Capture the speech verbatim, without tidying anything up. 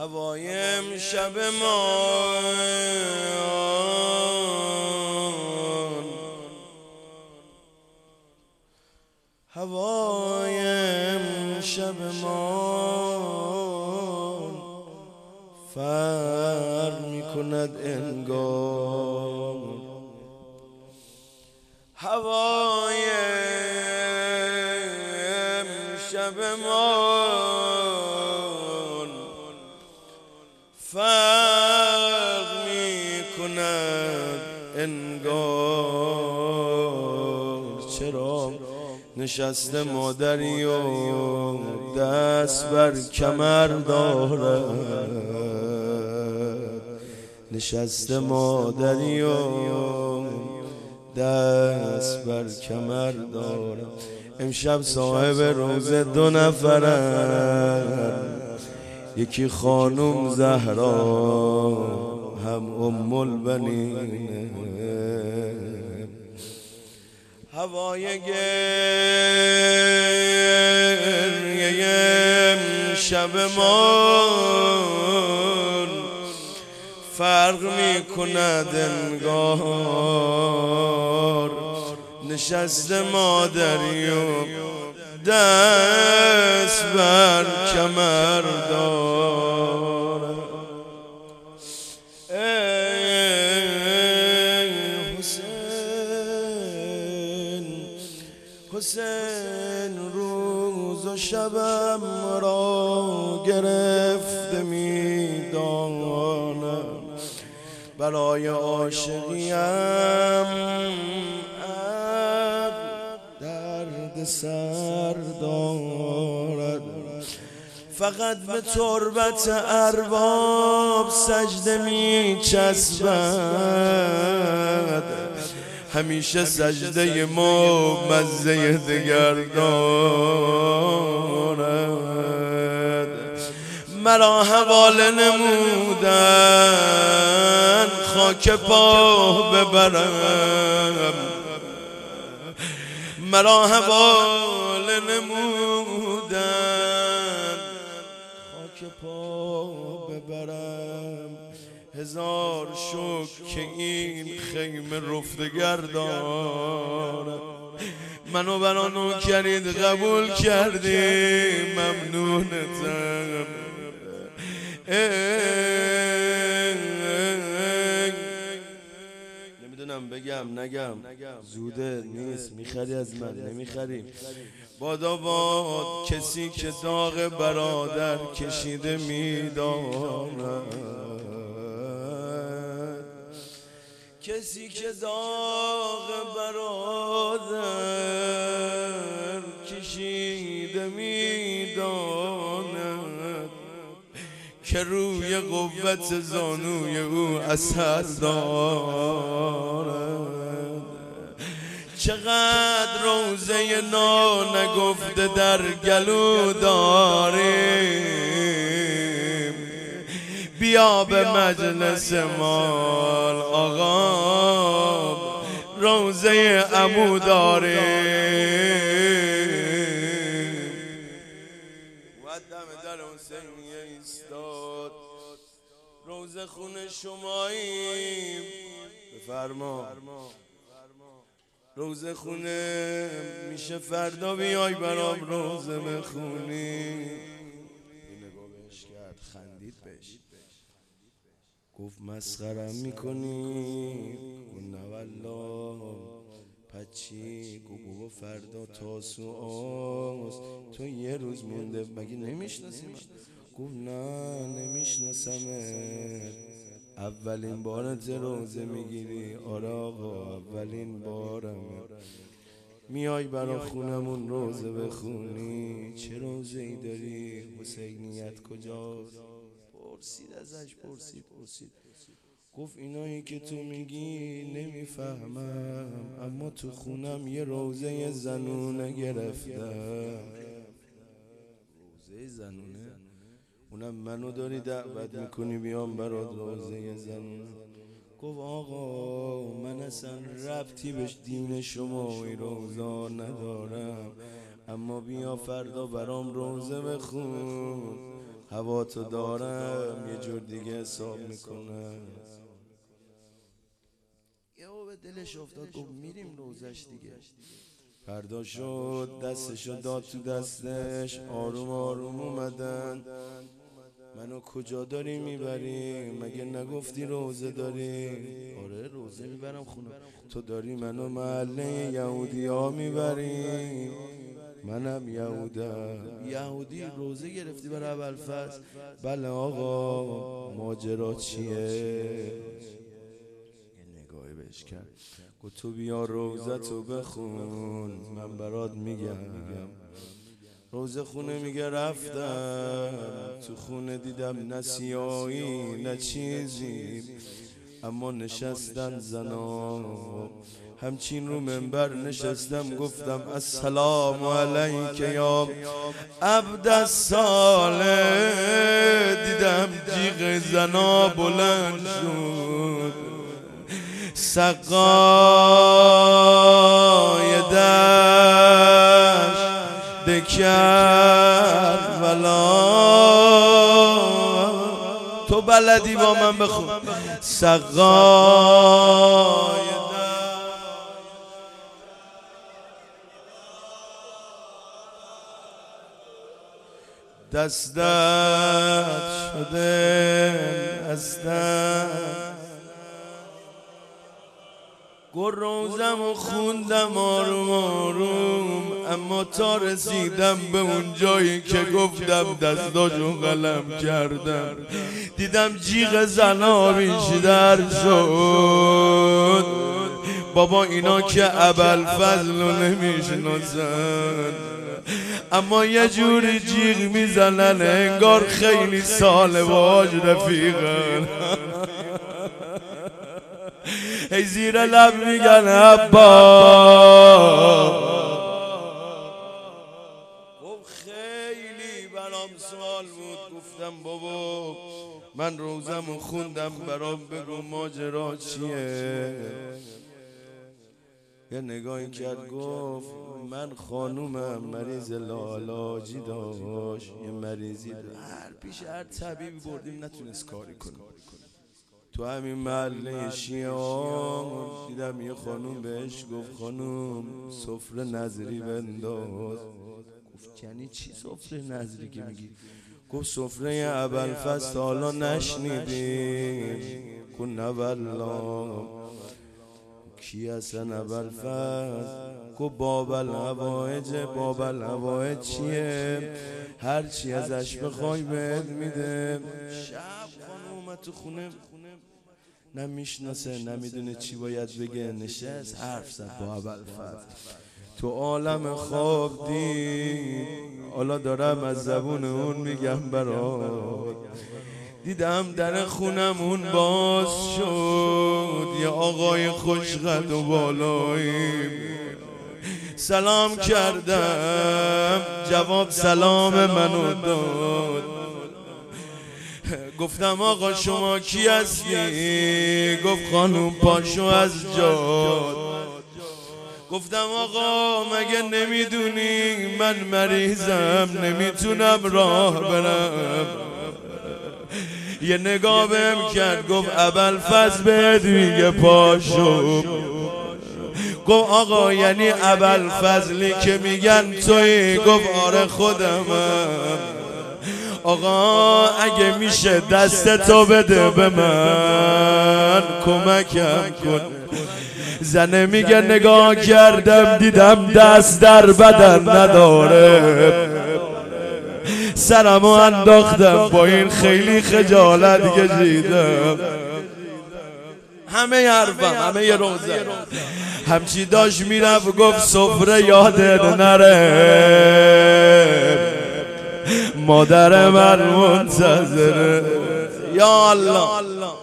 هوای امشب ما هوای امشب ما فرق میکند انگار هوای امشب ما فرق میکند انگار چرا نشسته مادری و دست بر کمر دارد نشسته مادری و دست بر کمر دارد امشب صاحب روزه دو نفرن یکی خانم زهرا هم ام البنین هوای گریه امشب ما فرق میکند انگار نشسته مادری و دست بر کمر دارد ای حسین حسین روز و شبم را گرفته میدانم برای عاشقیم درد سر دارد فقط به تربت ارباب سجده می چسبد همیشه سجده ما مزه دگر دارد مرا حواله نمودن خاک پا ببرم مرا حواله نمودن خاک پا ببرم هزار شکر که این خیمه رفتگر دارد منو برا نوکرید قبول کردی ممنونتم نمیدونم بگم نگم زوده نیست میخری از من نمیخری بادا باد کسی که داغ برادر کشیده میداند کسی که داغ برادر کشیده میداند که روی قوت زانوی او اثر دارد چقدر روزه نا نگفته در گلو داریم بیا به مجلس مال آقا روزه عمو داریم و دم در حسینیه ایستاد روزه خونه شماییم بفرما روزه خونه میشه فردا بیای برام روزه بخونی نگاه بهش کرد خندید بهش گفت مسخرم میکنی گفت نه والله پچی گفت بابا فردا تاسوعاست تو یه روز مونده مگه نمیشناسی من گفت نه نمیشناسمه اولین بارت روزه میگیری آره آقا اولین بارمه میای برا خونمون روزه بخونی چه روزه ای داری حسینیت کجاست پرسید ازش پرسید پرسید گفت اینایی که تو میگی نمیفهمم اما تو خونم یه روزه زنونه گرفتم روزه زنونه اونم منو داری دعوت میکنی بیام برات روزه زنونه گفت آقا من اصلا ربطی به دین شما این روزا ندارم اما بیا فردا برام روزه بخون هوا تو دارم یه جور دیگه حساب میکنم. یه به دلش افتاد گفت میریم روزش دیگه. فردا شد دستشو داد تو دستش، آروم آروم اومدن. منو کجا داری میبری؟ مگه نگفتی روزه داری؟ آره روزه میبرم خونه. تو داری منو محله یهودی ها میبری؟ منم یهودم. یهودی روزه گرفتی برای ابوالفضل؟ بله آقا. ماجرا چیه؟ یه نگاهی بهش کرد گفت تو بیا روزه تو بخون من برات میگم. روزه خونه میگه رفتم تو خونه دیدم نه سیاهی نه چیزی، اما نشستن زنا. همچین رو منبر نشستم گفتم السلام علیک یا عبد الصالح. دیدم جیغ زنا بلند شد، سقای دشت دکر ولا. تو بلدی با من بخون. سقای دست دست شده از دست. گل روزم و خوندم آروم آروم، اما تا رسیدم به اون جایی که گفتم دستاشو قلم کردم، دیدم جیغ زنا بیشتر شد. بابا اینا که ابوالفضل رو نمیشناسن، اما یه جوری جیغ میزنن انگار خیلی سال باهاش رفیقن. ای زیر لب میگن عبا. خب خیلی برام سوال بود. گفتم بابا من روزمو خوندم برام بگو ماجرا چیه؟ یه نگاهی کرد گفت من خانومم مریض لاعلاجی داشت، یه مریضی داشت، هر پیش هر طبیبی بردیم نتونست کاری کنه. تو همین محله شیعه ها دیدم یه خانوم بهش گفت خانوم سفره نظری بنداز. گفت یعنی چی سفره نظری که میگی؟ گفت سفره ابوالفضل تا حالا نشنیدیم؟ گفت نه والله. کی هستن ابوالفضل؟ گفت باب الحوائج. باب الحوائج چیه؟ هر چی ازش بخوای بهت میده. شب خانوم اومد تو خونه، نمیشناسه نمیدونه چی باید بگه، نشست حرف زد با ابوالفضل. تو عالم خواب دید، حالا دارم از زبون اون میگم برات. دیدم در خونمون باز شد، یه آقای خوشقد و بالایی. سلام کردم، جواب سلام منو داد. گفتم آقا شما کی هستی؟ گفت خانوم پاشو از جاد. گفتم آقا مگه نمیدونی من مریضم نمیتونم راه برم؟ یه نگاه بهم کرد گفت ابوالفضل بهت میگه پاشو. گفت آقا یعنی ابوالفضلی که میگن تویی؟ گفت آره خودمم. آقا اگه میشه دست تو بده به من کمکم کن. زنه میگه نگاه کردم دیدم دست در بدن نداره، سرمو انداختم با این خیلی خجالت کشیدم. همه حرفم همه ی روزه همچی داشت میرفت گفت سفره یادت نره، مادر من منتظره. یا الله.